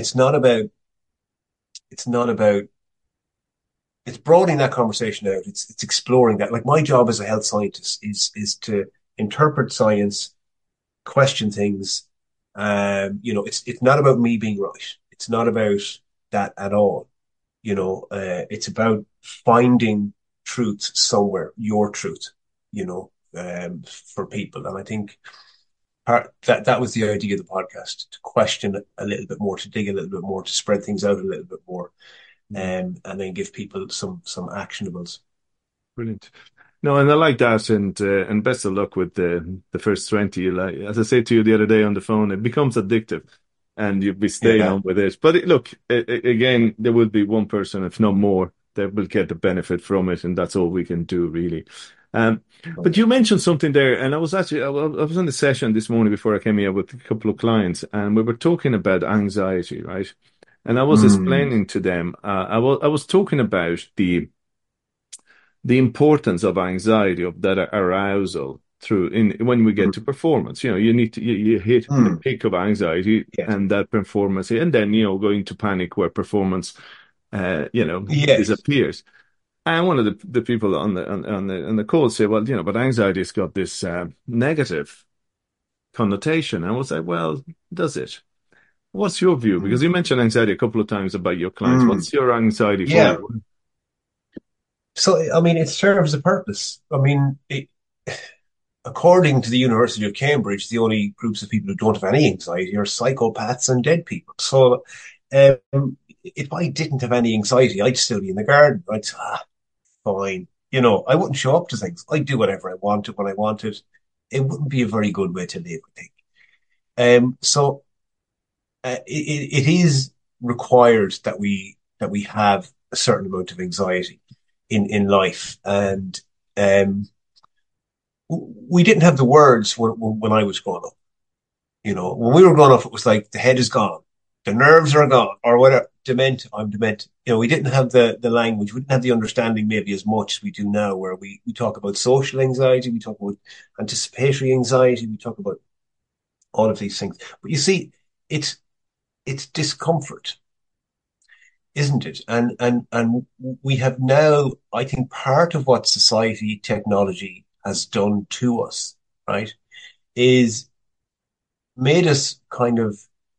it's not about it's broadening that conversation out. It's exploring that. Like, my job as a health scientist is to interpret science, question things. It's not about me being right. It's not about that at all. It's about finding truth somewhere, your truth, for people. And I think that was the idea of the podcast, to question a little bit more, to dig a little bit more, to spread things out a little bit more, and then give people some actionables. Brilliant. No, and I like that, and best of luck with the first 20. Like, as I said to you the other day on the phone, it becomes addictive, and you'll be staying Yeah. on with it. But look, again, there will be one person, if not more, that will get the benefit from it, and that's all we can do, really. But you mentioned something there, and I was on the session this morning before I came here with a couple of clients, and we were talking about anxiety, right? And I was Mm. explaining to them, I was talking about the importance of anxiety, of that arousal when we get to performance. You need to you hit the Mm. peak of anxiety Yes. and that performance, and then going to panic where performance Yes. disappears. And one of the people on the call said, well, but anxiety's got this negative connotation. And I was like, well, does it? What's your view? Because Mm. you mentioned anxiety a couple of times about your clients. Mm. What's your anxiety for Yeah. you? So, I mean, it serves a purpose. I mean, according to the University of Cambridge, the only groups of people who don't have any anxiety are psychopaths and dead people. So, if I didn't have any anxiety, I'd still be in the garden. I'd say, fine. I wouldn't show up to things. I'd do whatever I wanted when I wanted. It wouldn't be a very good way to live, I think. So it is required that we have a certain amount of anxiety in life, and we didn't have the words when I was growing up. When we were growing up, it was like the head is gone, the nerves are gone, or whatever. Dement, I'm dement. We didn't have the language, we didn't have the understanding maybe as much as we do now, where we talk about social anxiety, we talk about anticipatory anxiety, we talk about all of these things. But you see, it's discomfort, isn't it? And we have now, I think, part of what society, technology has done to us, right, is made us kind of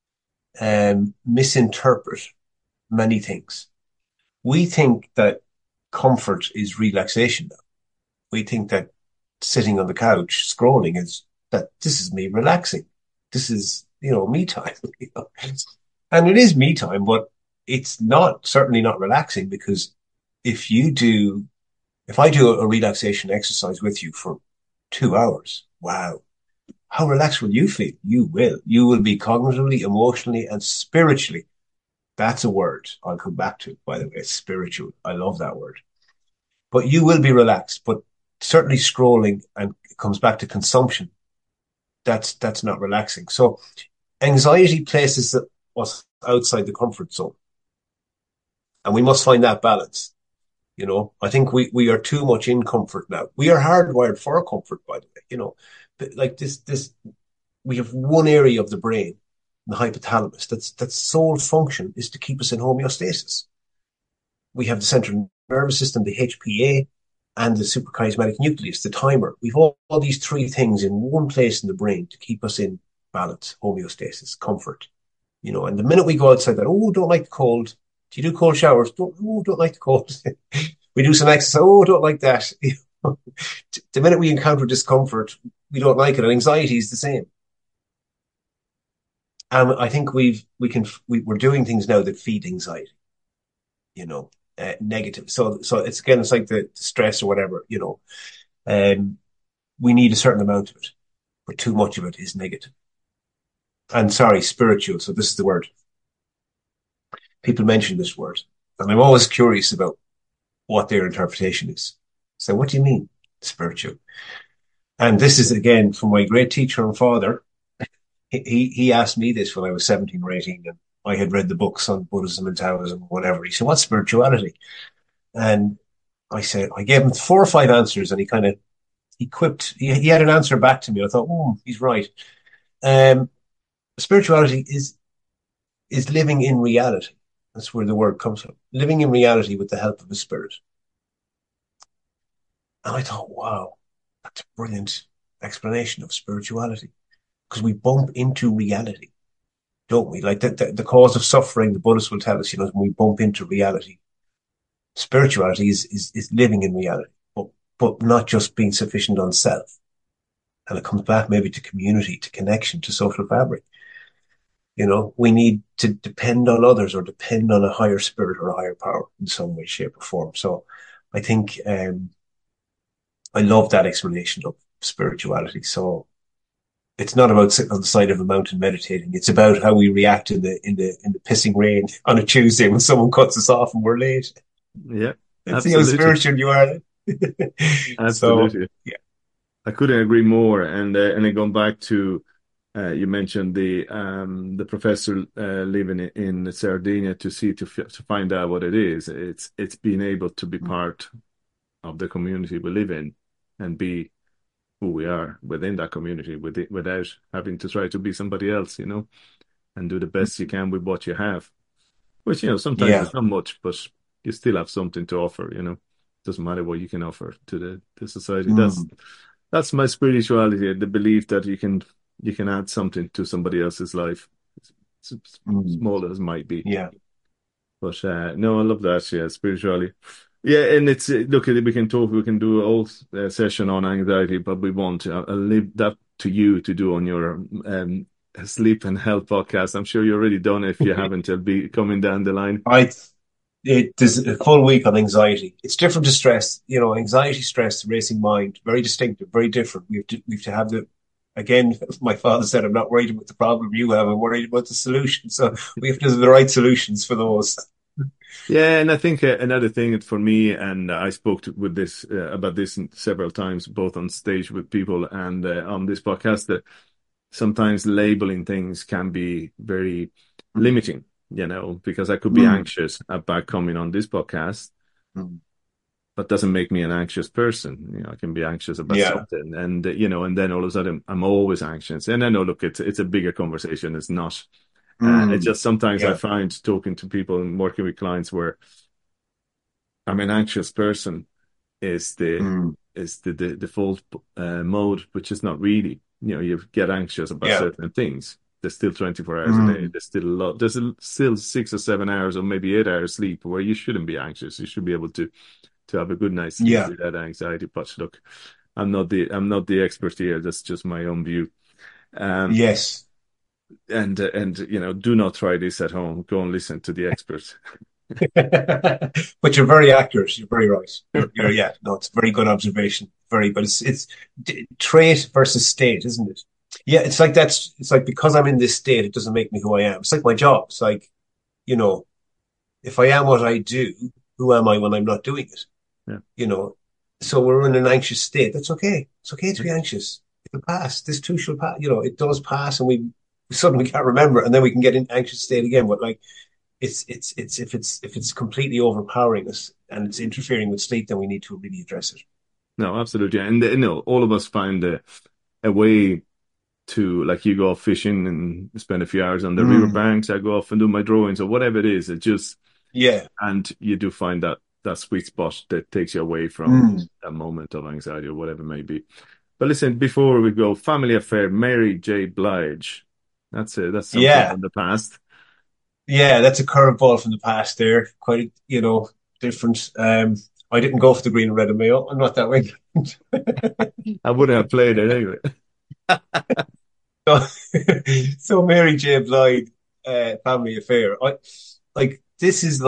misinterpret many things. We think that comfort is relaxation now. We think that sitting on the couch scrolling is that this is me relaxing. This is, me time. And it is me time, but it's certainly not relaxing, because if I do a relaxation exercise with you for 2 hours, wow, how relaxed will you feel? You will be cognitively, emotionally, and spiritually. That's a word I'll come back to, by the way, spiritual. I love that word. But you will be relaxed, but certainly scrolling, and it comes back to consumption. That's not relaxing. So anxiety places us outside the comfort zone. And we must find that balance. I think we are too much in comfort now. We are hardwired for comfort, by the way, but like this, we have one area of the brain, the hypothalamus, that's sole function is to keep us in homeostasis. We have the central nervous system, the HPA, and the suprachiasmatic nucleus, the timer. We've all these three things in one place in the brain to keep us in balance, homeostasis, comfort. And the minute we go outside that, don't like the cold. Do you do cold showers? Don't like the cold. We do some exercise. Don't like that. The minute we encounter discomfort, we don't like it. And anxiety is the same. And I think we're doing things now that feed anxiety, negative. So it's like the stress or whatever, we need a certain amount of it, but too much of it is negative. And spiritual. So this is the word. People mention this word, and I'm always curious about what their interpretation is. So what do you mean, spiritual? And this is, again, from my great teacher and father. He asked me this when I was 17 or 18, and I had read the books on Buddhism and Taoism, whatever. He said, what's spirituality? And I gave him 4 or 5 answers, and he quipped, he had an answer back to me. I thought, he's right. Spirituality is living in reality. That's where the word comes from. Living in reality with the help of the spirit. And I thought, wow, that's a brilliant explanation of spirituality. Because we bump into reality, don't we? Like the cause of suffering, the Buddhists will tell us, when we bump into reality. Spirituality is living in reality, but not just being sufficient on self. And it comes back maybe to community, to connection, to social fabric. We need to depend on others, or depend on a higher spirit or a higher power in some way, shape, or form. So I think I love that explanation of spirituality. So it's not about sitting on the side of a mountain meditating. It's about how we react in the pissing rain on a Tuesday when someone cuts us off and we're late. Yeah, let's see how spiritual you are. Absolutely. So, yeah. I couldn't agree more. And then going back to you mentioned the professor living in Sardinia to find out what it is. It's being able to be part of the community we live in and be who we are within that community without having to try to be somebody else, and do the best you can with what you have, which, sometimes it's not much, but you still have something to offer, doesn't matter what you can offer to the society. That's my spirituality, the belief that you can add something to somebody else's life, small as it might be. Yeah. But no, I love that. Yeah, spirituality. Yeah, and it's look, we can do a whole session on anxiety, but we won't. I'll leave that to you to do on your sleep and health podcast. I'm sure you've already done it. If you haven't, it'll be coming down the line. there's a full week on anxiety. It's different to stress. You know, anxiety, stress, racing mind, very distinctive, very different. We have to have the, again, my father said, I'm not worried about the problem you have, I'm worried about the solution. So we have to have the right solutions for those. Yeah, and I think another thing for me, and I spoke with this about this several times, both on stage with people and on this podcast, that sometimes labeling things can be very limiting, because I could be Mm. anxious about coming on this podcast, Mm. but doesn't make me an anxious person. I can be anxious about Yeah. something, and and then all of a sudden I'm always anxious. And I know, look, it's a bigger conversation. It's not. It's Mm. just sometimes I Yeah. find talking to people and working with clients where I'm an anxious person is the Mm. the default mode, which is not really. You get anxious about Yeah. certain things. There's still 24 hours a day. Mm. There's still a lot. There's still 6 or 7 hours or maybe 8 hours sleep where you shouldn't be anxious. You should be able to have a good night's sleep Yeah. without anxiety. But look, I'm not the expert here. That's just my own view. Um, Yes. and do not try this at home. Go and listen to the expert. But you're very accurate. You're very right. Yeah, no, it's a very good observation. Very, but it's trait versus state, isn't it? Yeah, it's like it's like because I'm in this state, it doesn't make me who I am. It's like my job. It's like, you know, if I am what I do, who am I when I'm not doing it? Yeah. You know, so we're in an anxious state. That's okay. It's okay to be anxious. It'll pass. This too shall pass. You know, it does pass, and we suddenly can't remember, and then we can get in anxious state again. But like, it's if it's completely overpowering us and it's interfering with sleep, then we need to really address it. No, absolutely. And all of us find a way to, like, you go off fishing and spend a few hours on the riverbanks. I go off and do my drawings or whatever it is. It just, Yeah. and you do find that sweet spot that takes you away from a moment of anxiety or whatever it may be. But listen, before we go, family affair, Mary J. Blige. That's something Yeah. from the past. Yeah, that's a curveball from the past there. Quite, different. I didn't go for the green, red, and mayo. I'm not that way. I wouldn't have played it anyway. So, so Mary J. Blige, family affair. This is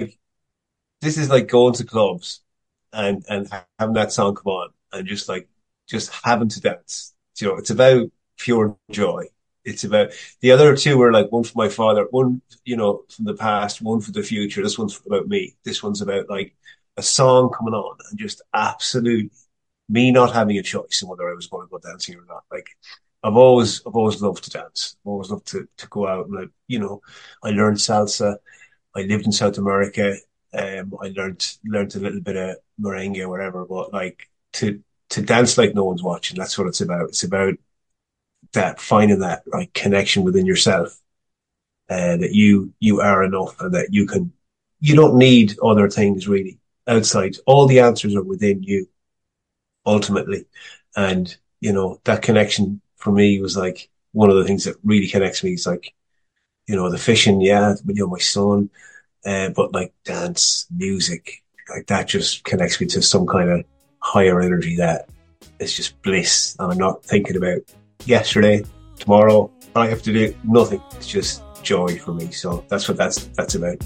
like going to clubs and having that song come on and just having to dance. It's about pure joy. It's about the other two were like one for my father, one, from the past, one for the future. This one's about me. This one's about like a song coming on and just absolute me not having a choice in whether I was going to go dancing or not. Like I've always loved to dance. I've always loved to go out and I learned salsa. I lived in South America. I learned a little bit of merengue or whatever, but like to dance like no one's watching. That's what it's about. It's about that finding that like connection within yourself, that you are enough and that you don't need other things really outside. All the answers are within you ultimately. And, that connection for me was like one of the things that really connects me is like, the fishing, yeah, my son, but like dance, music, like that just connects me to some kind of higher energy that is just bliss. And I'm not thinking about yesterday, tomorrow, I have to do nothing. It's just joy for me. So that's what that's about.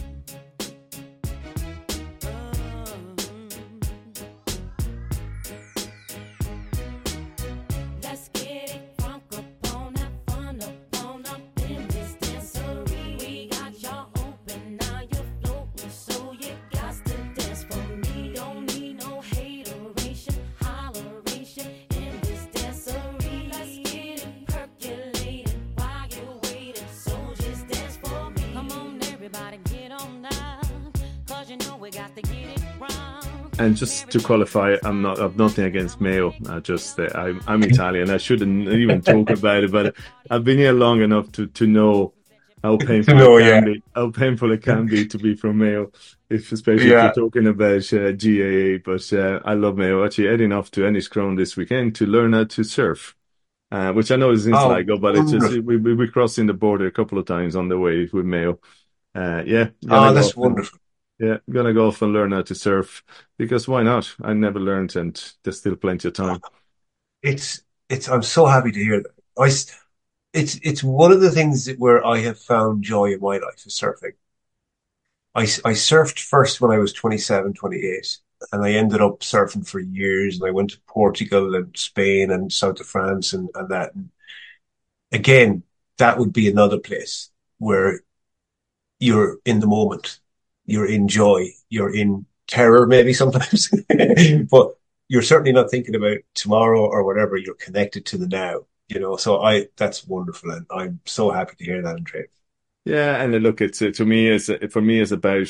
Let's get it crunk up on that fun up in this dancery. We got y'all open, now you're floating, so you got to dance for me. Don't need no hateration, holleration in this dancery. Let's get it percolating while you're waiting, so just dance for me. Come on, everybody, get on now, 'cause we got to get it wrong. And just to qualify, I've nothing against mayo. I'm Italian. I shouldn't even talk about it, but I've been here long enough to know how painful it can be. How painful it can be to be from Mayo, especially if you're talking about GAA. But I love Mayo. Actually, heading off to Enniscrone this weekend to learn how to surf, which I know is in Sligo, but it's just we crossing the border a couple of times on the way with Mayo. That's wonderful. Yeah, I'm gonna go off and learn how to surf because why not? I never learned, and there's still plenty of time. I'm so happy to hear that. It's one of the things where I have found joy in my life is surfing. I surfed first when I was 27, 28, and I ended up surfing for years. And I went to Portugal and Spain and south of France and that. And again, that would be another place where you're in the moment, you're in joy, you're in terror maybe sometimes, but you're certainly not thinking about tomorrow or whatever. You're connected to the now, you know. So that's wonderful, and I'm so happy to hear that, Andre. Yeah, and look, it's to me, for me, it's about,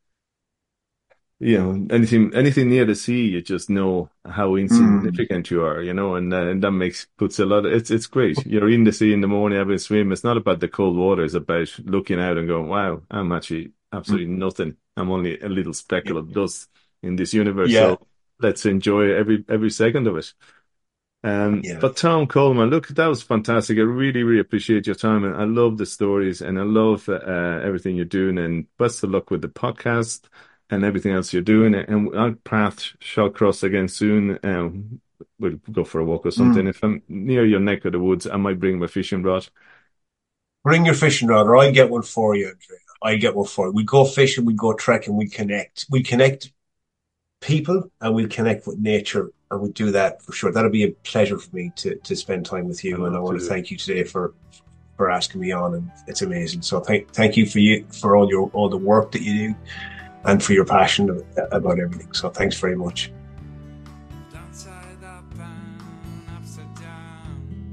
anything near the sea. You just know how Mm, insignificant you are, and that puts a lot. It's great. You're in the sea in the morning, having a swim. It's not about the cold water. It's about looking out and going, "Wow, I'm actually absolutely mm, nothing. I'm only a little speckle of dust in this universe." yeah, So let's enjoy every second of it. yeah. But Tom Coleman, look, that was fantastic. I really, really appreciate your time, and I love the stories, and I love everything you're doing. And best of luck with the podcast and everything else you're doing. And our paths shall cross again soon. We'll go for a walk or something. Mm. If I'm near your neck of the woods, I might bring my fishing rod. Bring your fishing rod, or I get one for you, Andre. I get one for you. We go fishing, we go trekking, we connect. We connect people, and we connect with nature, and we do that for sure. That'll be a pleasure for me to spend time with I you, and I love to want to do it. thank you today for asking me on, and it's amazing. So thank you for all the work that you do, and for your passion about everything. So thanks very much. Downside up and upside down.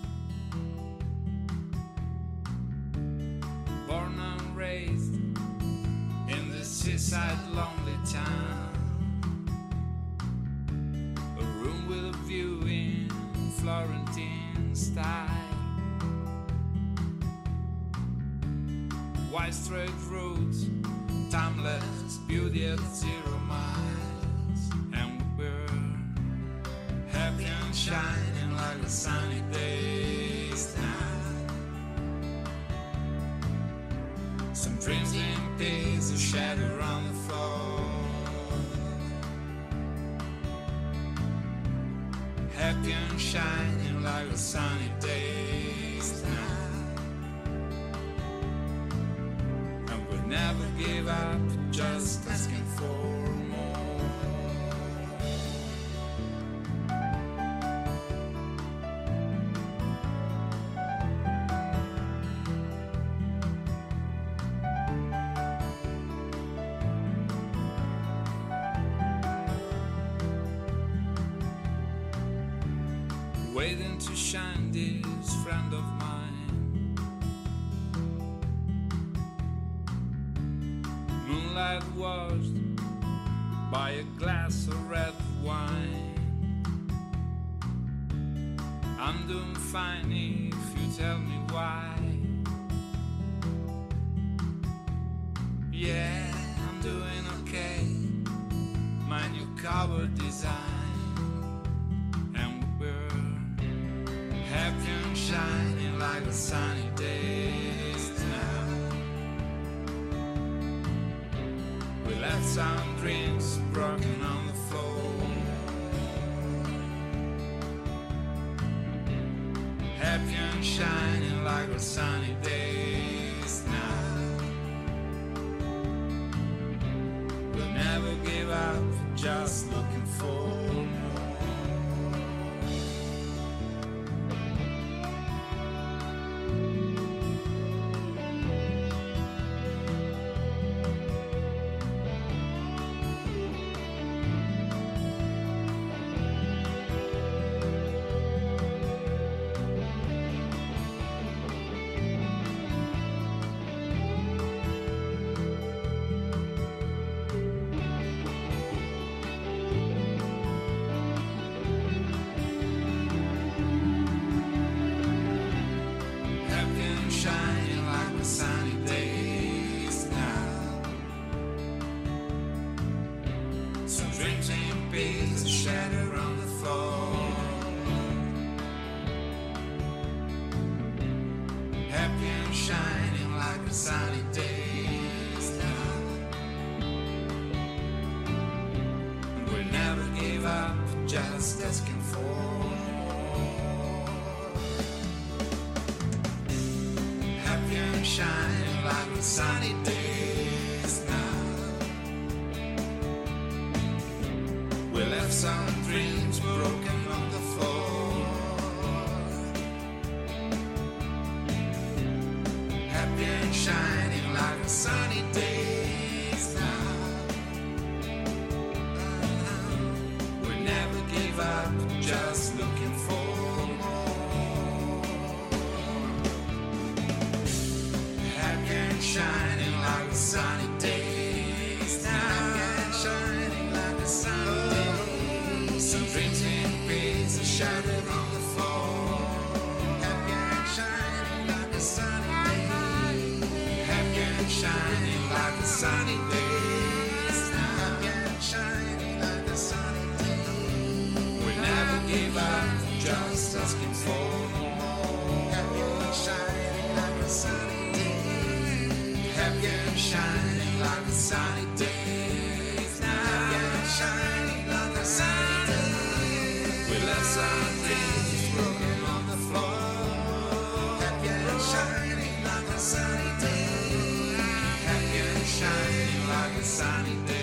Born and raised in the seaside lonely town. A room with a view in Florentine style. Wide straight roads, timeless beauty at 0 miles. And we're happy and shining like a sunny day's night. Some dreams in peace, a shadow on the floor. Happy and shining like a sunny day's night. And we'll never give up, just asking for more. Waiting to shine this friend of mine. Moonlight washed by a glass of red wine. I'm doing fine if you tell me why. Yeah, I'm doing okay. My new cover design. And we're happy and shining like a sunny day's now. We left some dreams broken on the floor. Happy and shining like a sunny day's now. We'll never give up, just looking for more. Happy and shining like the sunny days now. Some dreams in peace, a shadow on the floor. Happy and shining like the sunny days now. And we'll never give up, just asking for more. Happy and shining like the sunny days now. some dreams broken on the floor. Happy and shining like a sunny day now. We never gave up, just looking for more. Happy and shining like a sunny day now. Happy and shining like a sunny day. Some dreams in peace are shattered on the floor. Happy and shining like a sunny day. Happy and shining like a sunny day. Happy and shining like a sunny day. We never give up, just asking for more. Happy and shining like a sunny day. Happy and shining like a sunny day. Happy and shining like a sunny day. We left some dreams broken on the floor. Happy and shining like a sunny day. Happy and shining like a sunny day.